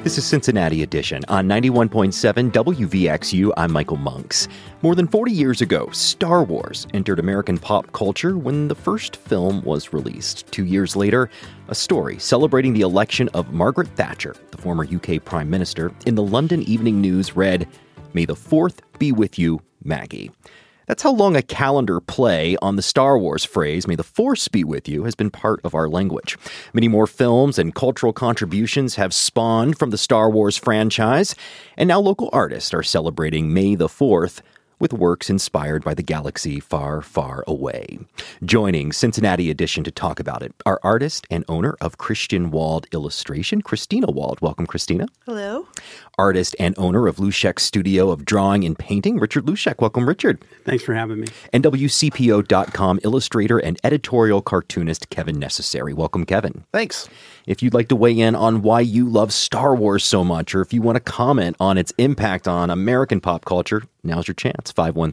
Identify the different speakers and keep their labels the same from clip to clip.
Speaker 1: This is Cincinnati Edition on 91.7 WVXU. I'm Michael Monks. More than 40 years ago, Star Wars entered American pop culture when the first film was released. 2 years later, a story celebrating the election of Margaret Thatcher, the former UK Prime Minister, in the London Evening News read, "May the 4th be with you, Maggie." That's how long a calendar play on the Star Wars phrase, "May the Force be with you," has been part of our language. Many more films and cultural contributions have spawned from the Star Wars franchise, and now local artists are celebrating May the 4th with works inspired by the galaxy far, far away. Joining Cincinnati Edition to talk about it, our artist and owner of Christian Wald Illustration, Christina Wald. Welcome, Christina.
Speaker 2: Hello.
Speaker 1: Artist and owner of Luschek's Studio of Drawing and Painting, Richard Luschek. Welcome, Richard.
Speaker 3: Thanks for having me.
Speaker 1: And WCPO.com illustrator and editorial cartoonist Kevin Necessary. Welcome, Kevin.
Speaker 4: Thanks.
Speaker 1: If you'd like to weigh in on why you love Star Wars so much, or if you want to comment on its impact on American pop culture, now's your chance.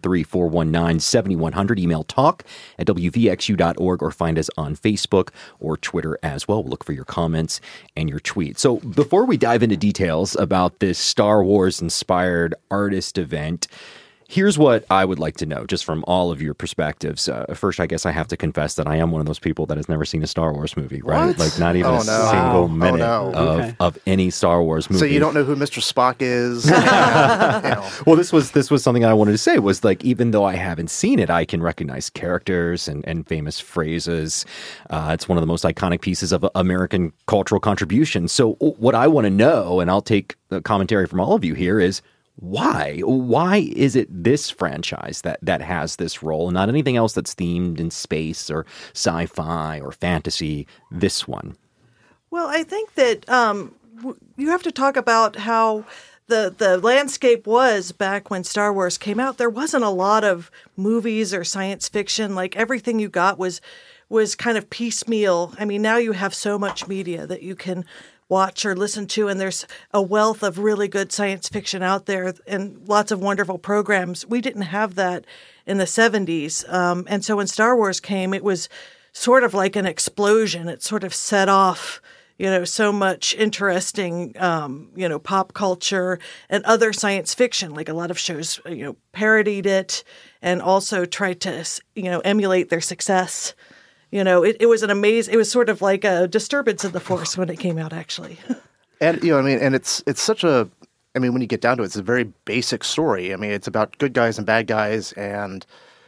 Speaker 1: 513-419-7100. Email talk@wvxu.org or find us on Facebook or Twitter as well. We'll look for your comments and your tweets. So before we dive into details about this Star Wars-inspired artist event, here's what I would like to know, just from all of your perspectives. First, I guess I have to confess that I am one of those people that has never seen a Star Wars movie, right?
Speaker 4: What?
Speaker 1: Like not even single minute of any Star Wars movie.
Speaker 4: So you don't know who Mr. Spock is?
Speaker 1: Well, this was something I wanted to say, was like, even though I haven't seen it, I can recognize characters and famous phrases. It's one of the most iconic pieces of American cultural contribution. So what I want to know, and I'll take the commentary from all of you here, is why? Why is it this franchise that has this role and not anything else that's themed in space or sci-fi or fantasy? This one.
Speaker 2: Well, I think that you have to talk about how the landscape was back when Star Wars came out. There wasn't a lot of movies or science fiction. Like, everything you got was kind of piecemeal. I mean, now you have so much media that you can watch or listen to, and there's a wealth of really good science fiction out there and lots of wonderful programs. We didn't have that in the 70s. And so when Star Wars came, it was sort of like an explosion. It sort of set off, so much interesting, pop culture and other science fiction. Like, a lot of shows, parodied it and also tried to, emulate their success. It was an amazing. It was sort of like a disturbance in the Force when it came out, actually.
Speaker 4: And and it's such a. I mean, when you get down to it, it's a very basic story. I mean, it's about good guys and bad guys, and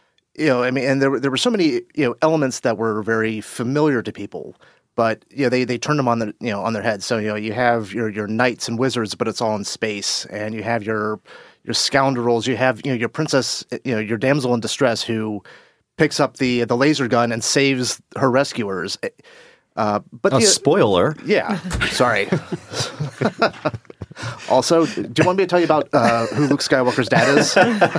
Speaker 4: and there were so many elements that were very familiar to people, but they turned them on the on their head. So you have your knights and wizards, but it's all in space, and you have your scoundrels. You have your princess, your damsel in distress who picks up the laser gun and saves her rescuers. But
Speaker 1: spoiler.
Speaker 4: Yeah, sorry. Also, do you want me to tell you about who Luke Skywalker's dad is?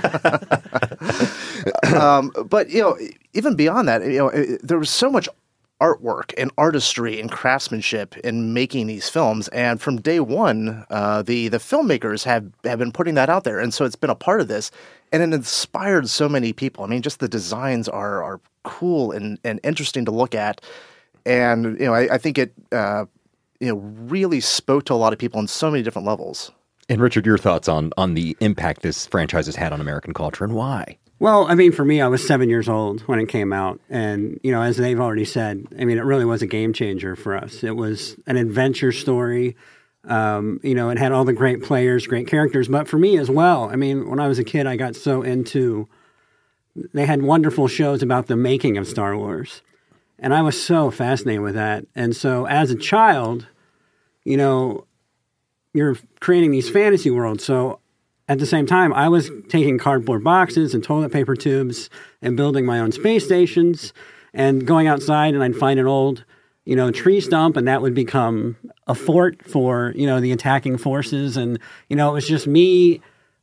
Speaker 4: But even beyond that, there was so much artwork and artistry and craftsmanship in making these films, and from day one, the filmmakers have been putting that out there, and so it's been a part of this. And it inspired so many people. I mean, just the designs are cool and interesting to look at. And, I think it, really spoke to a lot of people on so many different levels.
Speaker 1: And Richard, your thoughts on the impact this franchise has had on American culture and why?
Speaker 3: Well, I mean, for me, I was 7 years old when it came out. And, as they've already said, I mean, it really was a game changer for us. It was an adventure story. It had all the great players, great characters, but for me as well, I mean, when I was a kid, I got so into, they had wonderful shows about the making of Star Wars, and I was so fascinated with that. And so as a child, you're creating these fantasy worlds. So at the same time, I was taking cardboard boxes and toilet paper tubes and building my own space stations and going outside, and I'd find an old tree stump, and that would become a fort for, the attacking forces. And, it was just me,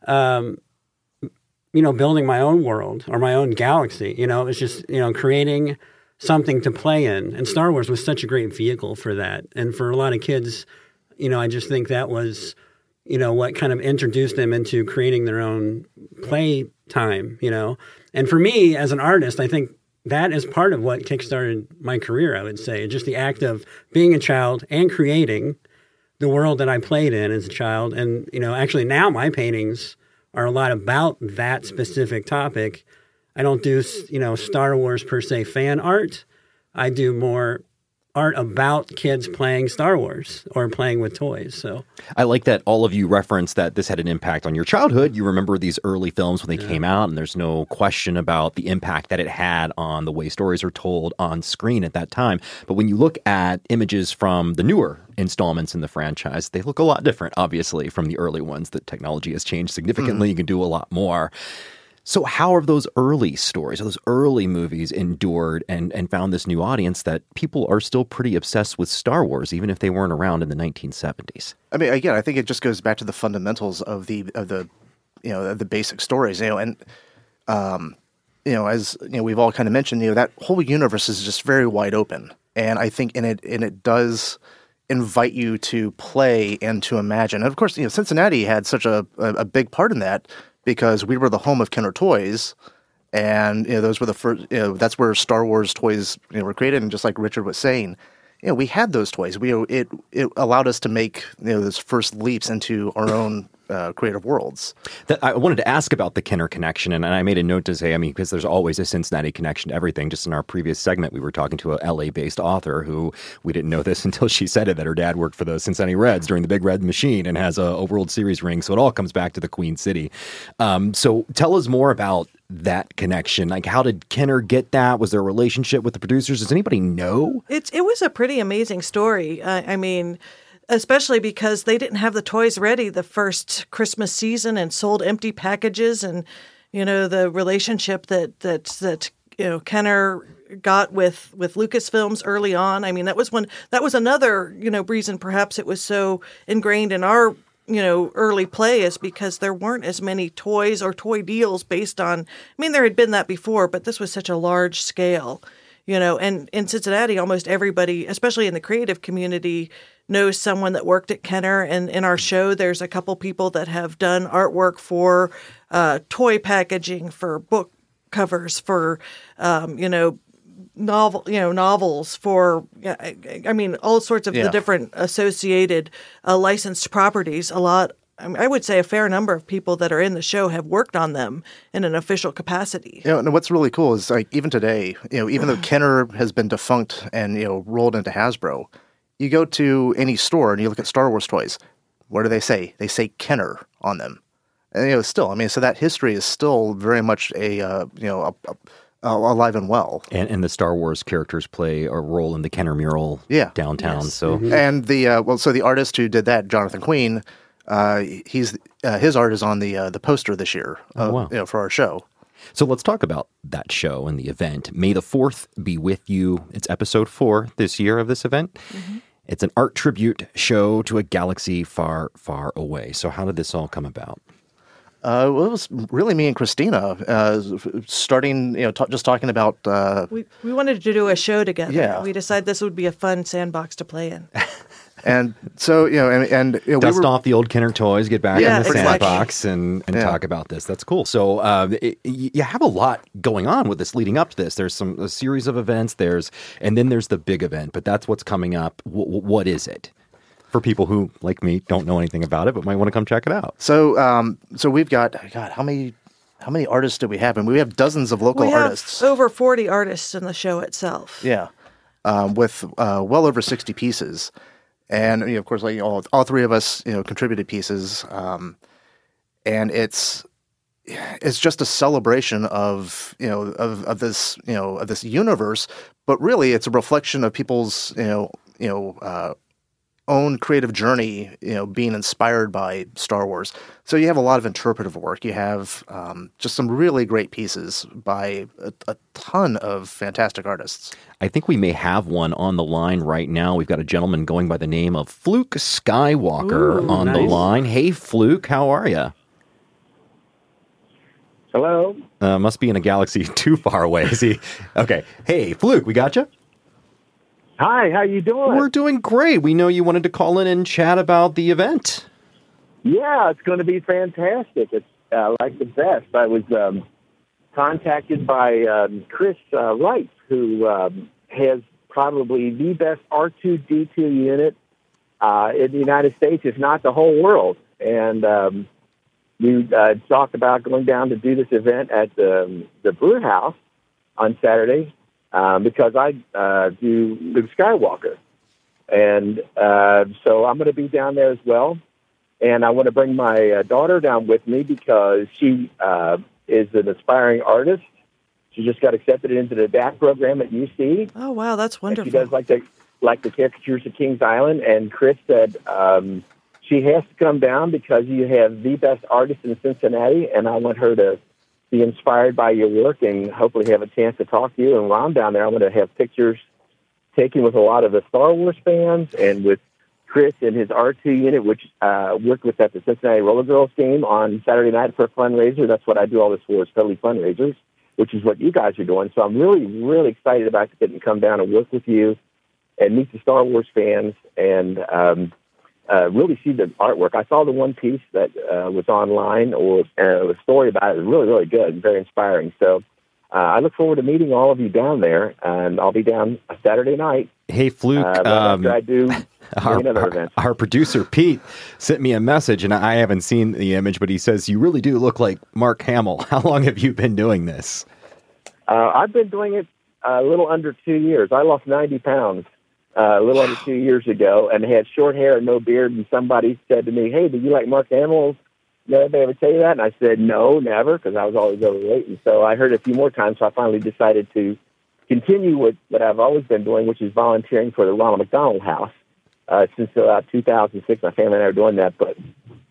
Speaker 3: building my own world or my own galaxy. It was just, creating something to play in. And Star Wars was such a great vehicle for that. And for a lot of kids, I just think that was, what kind of introduced them into creating their own play time, And for me as an artist, I think that is part of what kickstarted my career, I would say. Just the act of being a child and creating, the world that I played in as a child. And, actually now my paintings are a lot about that specific topic. I don't do, Star Wars per se fan art. I do more art about kids playing Star Wars or playing with toys. So
Speaker 1: I like that all of you referenced that this had an impact on your childhood. You remember these early films when they came out, and there's no question about the impact that it had on the way stories are told on screen at that time. But when you look at images from the newer installments in the franchise, they look a lot different, obviously, from the early ones. The technology has changed significantly. You can do a lot more. So how have those early stories, those early movies endured and found this new audience that people are still pretty obsessed with Star Wars, even if they weren't around in the 1970s?
Speaker 4: I mean, again, I think it just goes back to the fundamentals of the basic stories, and as we've all kind of mentioned, that whole universe is just very wide open, and I think it does invite you to play and to imagine. And of course, Cincinnati had such a big part in that, because we were the home of Kenner Toys, and those were the first. That's where Star Wars toys were created. And just like Richard was saying, we had those toys. It allowed us to make those first leaps into our own creative worlds.
Speaker 1: I wanted to ask about the Kenner connection, and I made a note to say, because there's always a Cincinnati connection to everything. Just in our previous segment, we were talking to a LA-based author who, we didn't know this until she said it, that her dad worked for the Cincinnati Reds during the Big Red Machine and has a World Series ring. So it all comes back to the Queen City. So tell us more about that connection. Like, how did Kenner get that? Was there a relationship with the producers? Does anybody know?
Speaker 2: It was a pretty amazing story. Especially because they didn't have the toys ready the first Christmas season and sold empty packages, and the relationship that Kenner got with Lucasfilms early on. That was another reason perhaps it was so ingrained in our early play, is because there weren't as many toys or toy deals based on. There had been that before, but this was such a large scale. And in Cincinnati, almost everybody, especially in the creative community, knows someone that worked at Kenner. And in our show, there's a couple people that have done artwork for toy packaging, for book covers, for novels, for all sorts of the different associated licensed properties. I would say a fair number of people that are in the show have worked on them in an official capacity.
Speaker 4: And what's really cool is, like, even today, even though Kenner has been defunct and rolled into Hasbro, you go to any store and you look at Star Wars toys. What do they say? They say Kenner on them, and still, so that history is still very much alive and well.
Speaker 1: And the Star Wars characters play a role in the Kenner mural downtown.
Speaker 2: Yes.
Speaker 1: So
Speaker 4: and the artist who did that, Jonathan Queen. His art is on the poster this year, for our show.
Speaker 1: So let's talk about that show and the event. May the 4th be with you. It's episode 4 this year of this event. Mm-hmm. It's an art tribute show to a galaxy far, far away. So how did this all come about?
Speaker 4: Well, it was really me and Christina starting, just talking about.
Speaker 2: We wanted to do a show together.
Speaker 4: Yeah.
Speaker 2: We decided this would be a fun sandbox to play in.
Speaker 4: And so,
Speaker 1: dust off the old Kenner toys, get back in the
Speaker 2: exactly.
Speaker 1: sandbox and talk about this. That's cool. So you have a lot going on with this leading up to this. There's a series of events, and then there's the big event, but that's what's coming up. What is it? For people who, like me, don't know anything about it, but might want to come check it out.
Speaker 4: So we've got, how many artists do we have? And we have dozens of local artists.
Speaker 2: Over 40 artists in the show itself.
Speaker 4: Yeah, with well over 60 pieces. And of course, all three of us, contributed pieces, and it's just a celebration of this universe. But really, it's a reflection of people's own creative journey, being inspired by Star Wars. So you have a lot of interpretive work. You have just some really great pieces by a ton of fantastic artists.
Speaker 1: I think we may have one on the line right now. We've got a gentleman going by the name of Fluke Skywalker on the line. Hey, Fluke, how are you?
Speaker 5: Hello.
Speaker 1: Must be in a galaxy too far away. Is he? Okay. Hey, Fluke, we got you?
Speaker 5: Hi, how you doing?
Speaker 1: We're doing great. We know you wanted to call in and chat about the event.
Speaker 5: Yeah, it's going to be fantastic. It's like the best. I was contacted by Chris Wright, who has probably the best R2-D2 unit in the United States is not the whole world. And we talked about going down to do this event at the Brew House on Saturday because I do Luke Skywalker. And so I'm going to be down there as well. And I want to bring my daughter down with me because she is an aspiring artist. She just got accepted into the DAC program at UC.
Speaker 2: Oh, wow, that's wonderful.
Speaker 5: And she does like the caricatures of Kings Island. And Chris said she has to come down because you have the best artist in Cincinnati, and I want her to be inspired by your work and hopefully have a chance to talk to you. And while I'm down there, I'm going to have pictures taken with a lot of the Star Wars fans and with Chris and his R2 unit, which worked with at the Cincinnati Roller Girls game on Saturday night for a fundraiser. That's what I do all this for, is totally fundraisers, which is what you guys are doing. So I'm really, really excited about getting to come down and work with you and meet the Star Wars fans and really see the artwork. I saw the one piece that was online, or a story about it. It was really, really good and very inspiring. So I look forward to meeting all of you down there, and I'll be down Saturday night.
Speaker 1: Hey, Fluke.
Speaker 5: After I do another event.
Speaker 1: Our producer, Pete, sent me a message, and I haven't seen the image, but he says, you really do look like Mark Hamill. How long have you been doing this?
Speaker 5: I've been doing it a little under 2 years. I lost 90 pounds a little under 2 years ago and had short hair and no beard, and somebody said to me, hey, do you like Mark Hamill? Did anybody ever tell you that? And I said, no, never, because I was always overweight. And so I heard it a few more times, so I finally decided to continue with what I've always been doing, which is volunteering for the Ronald McDonald House. Since 2006, my family and I are doing that, but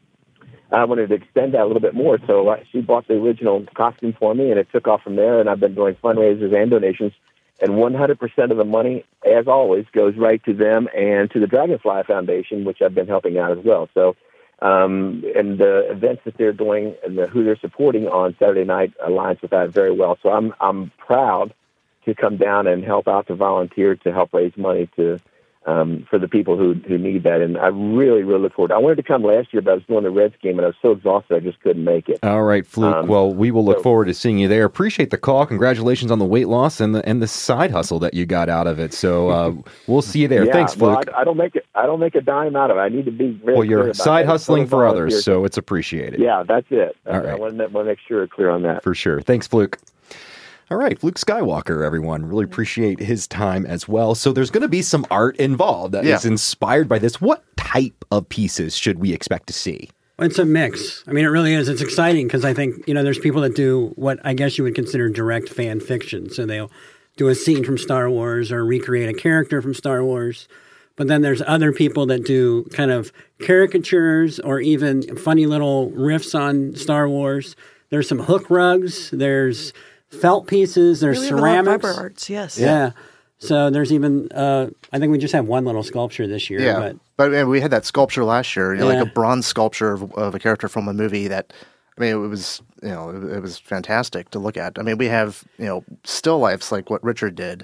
Speaker 5: I wanted to extend that a little bit more. So she bought the original costume for me, and it took off from there, and I've been doing fundraisers and donations. And 100% of the money, as always, goes right to them and to the Dragonfly Foundation, which I've been helping out as well. So, and the events that they're doing and who they're supporting on Saturday night aligns with that very well. So I'm proud to come down and help out to volunteer to help raise money to for the people who need that. And I really, really look forward. I wanted to come last year, but I was doing the Reds game, and I was so exhausted I just couldn't make it.
Speaker 1: All right, Fluke. Well, we will look forward to seeing you there. Appreciate the call. Congratulations on the weight loss and the side hustle that you got out of it. So we'll see you there.
Speaker 5: Yeah,
Speaker 1: Thanks, Fluke.
Speaker 5: Well, I don't make a dime out of it. I need to be very
Speaker 1: well, you're
Speaker 5: clear about
Speaker 1: side
Speaker 5: that.
Speaker 1: hustling for others, so it's appreciated.
Speaker 5: Yeah, that's it.
Speaker 1: All right.
Speaker 5: I want to make sure it's clear on that.
Speaker 1: For sure. Thanks, Fluke. All right, Luke Skywalker, everyone. Really appreciate his time as well. So there's going to be some art involved that is inspired by this. What type of pieces should we expect to see?
Speaker 3: It's a mix. I mean, it really is. It's exciting because I think, there's people that do what I guess you would consider direct fan fiction. So they'll do a scene from Star Wars or recreate a character from Star Wars. But then there's other people that do kind of caricatures or even funny little riffs on Star Wars. There's some hook rugs. There's felt pieces, there's ceramics.
Speaker 2: Fiber arts, yes.
Speaker 3: Yeah. So there's even, I think we just have one little sculpture this year.
Speaker 4: Yeah, but we had that sculpture last year, like a bronze sculpture of a character from a movie that, it was, it was fantastic to look at. I mean, we have, still lifes like what Richard did.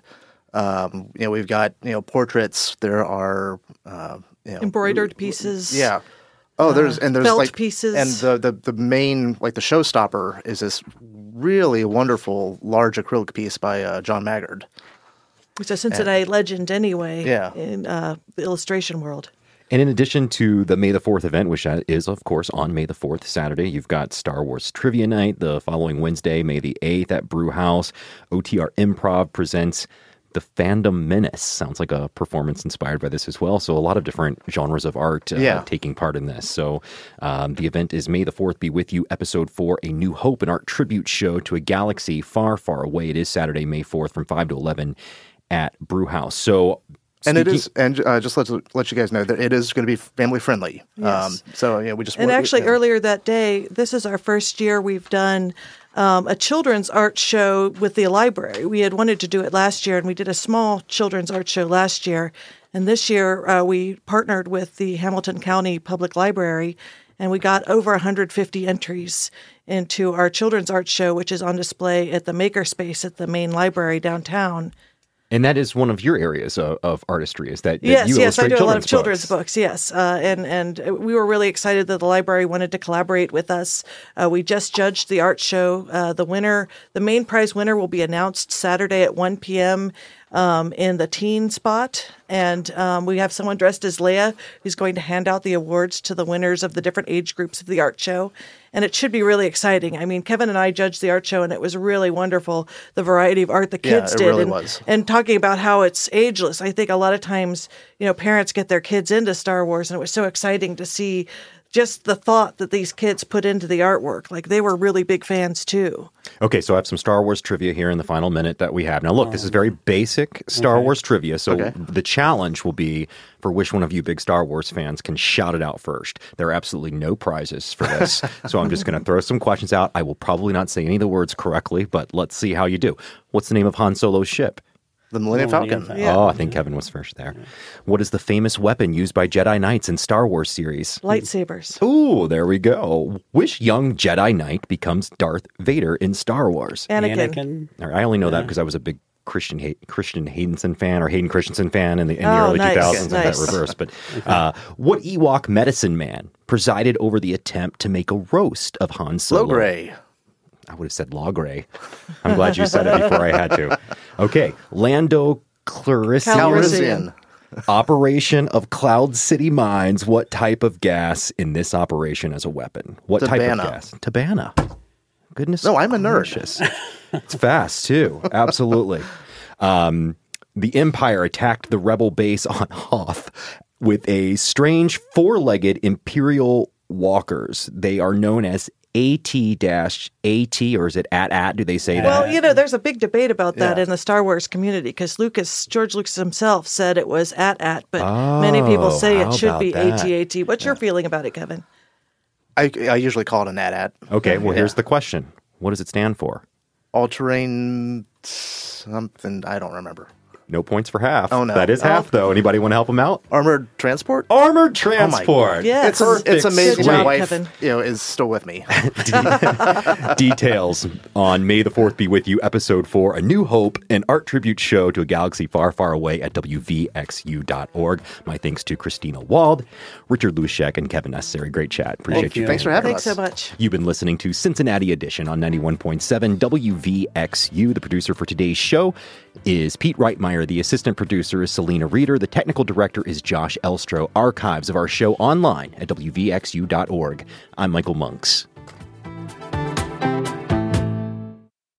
Speaker 4: We've got, portraits. There are,
Speaker 2: embroidered pieces.
Speaker 4: Yeah. Oh, there's
Speaker 2: felt pieces,
Speaker 4: and the main, like the showstopper is this really wonderful large acrylic piece by John Maggard.
Speaker 2: It's a Cincinnati legend anyway.
Speaker 4: Yeah.
Speaker 2: In the illustration world.
Speaker 1: And in addition to the May the 4th event, which is, of course, on May the 4th, Saturday, you've got Star Wars Trivia Night the following Wednesday, May the 8th at Brew House. OTR Improv presents The Fandom Menace. Sounds like a performance inspired by this as well. So a lot of different genres of art taking part in this. So the event is May the 4th, Be With You, Episode 4, A New Hope, an art tribute show to a galaxy far, far away. It is Saturday, May 4th from 5 to 11 at Brew House. So
Speaker 4: and it is, and just let you guys know that it is going to be family friendly.
Speaker 2: Yes.
Speaker 4: We just
Speaker 2: earlier that day, this is our first year we've done a children's art show with the library. We had wanted to do it last year, and we did a small children's art show last year. And this year, we partnered with the Hamilton County Public Library, and we got over 150 entries into our children's art show, which is on display at the Makerspace at the main library downtown.
Speaker 1: And that is one of your areas of artistry, is that
Speaker 2: yes,
Speaker 1: you illustrate
Speaker 2: I do a lot of children's
Speaker 1: books.
Speaker 2: books, yes. And we were really excited that the library wanted to collaborate with us. We just judged the art show. The main prize winner will be announced Saturday at 1 p.m. in the teen spot. And we have someone dressed as Leia who's going to hand out the awards to the winners of the different age groups of the art show. And it should be really exciting. I mean, Kevin and I judged the art show, and it was really wonderful, the variety of art the kids did.
Speaker 4: Really was.
Speaker 2: And talking about how it's ageless, I think a lot of times, parents get their kids into Star Wars, and it was so exciting to see just the thought that these kids put into the artwork. Like, they were really big fans, too.
Speaker 1: Okay, so I have some Star Wars trivia here in the final minute that we have. Now, look, this is very basic Star Wars trivia, so the challenge will be for which one of you big Star Wars fans can shout it out first. There are absolutely no prizes for this, so I'm just going to throw some questions out. I will probably not say any of the words correctly, but let's see how you do. What's the name of Han Solo's ship?
Speaker 4: The Millennium Falcon.
Speaker 2: Yeah.
Speaker 1: Oh, I think Kevin was first there. What is the famous weapon used by Jedi Knights in Star Wars series?
Speaker 2: Lightsabers.
Speaker 1: Ooh, there we go. Which young Jedi Knight becomes Darth Vader in Star Wars?
Speaker 2: Anakin.
Speaker 1: All right, I only know that because I was a big Christian Hayden Christensen fan in the early
Speaker 2: nice.
Speaker 1: 2000s.
Speaker 2: Nice.
Speaker 1: I got reversed. But what Ewok medicine man presided over the attempt to make a roast of Han Solo?
Speaker 4: Logray.
Speaker 1: I would have said Logray. I'm glad you said it before I had to. Okay, Lando Calrissian.
Speaker 4: Calrissian.
Speaker 1: Operation of Cloud City Mines. What type of gas in this operation as a weapon? What type of gas? Tabana. Goodness.
Speaker 4: No, I'm a nerd.
Speaker 1: gracious. It's fast, too. Absolutely. The Empire attacked the rebel base on Hoth with a strange four-legged Imperial walkers. They are known as AT-AT, or is it AT-AT? Do they say that?
Speaker 2: Well, there's a big debate about that in the Star Wars community, because George Lucas himself said it was AT-AT, but many people say it should be AT-AT. What's your feeling about it, Kevin?
Speaker 4: I usually call it an AT-AT.
Speaker 1: Okay, well, here's the question. What does it stand for?
Speaker 4: All-terrain something, I don't remember.
Speaker 1: No points for half.
Speaker 4: Oh, no.
Speaker 1: That is half, though. Anybody want to help him out?
Speaker 4: Armored transport?
Speaker 1: Armored transport.
Speaker 2: Yes.
Speaker 4: It's amazing
Speaker 2: Good
Speaker 4: my
Speaker 2: job,
Speaker 4: wife
Speaker 2: Kevin.
Speaker 4: is still with me.
Speaker 1: Details on May the 4th Be With You, Episode 4, A New Hope, an art tribute show to a galaxy far, far away at WVXU.org. My thanks to Christina Wald, Richard Luschek, and Kevin Necessary. Great chat. Appreciate you.
Speaker 4: Thanks for having
Speaker 2: Thanks
Speaker 4: us.
Speaker 2: so much.
Speaker 1: You've been listening to Cincinnati Edition on 91.7 WVXU. The producer for today's show is Pete Reitmeyer. The assistant producer is Selena Reeder. The technical director is Josh Elstro. Archives of our show online at WVXU.org. I'm Michael Monks.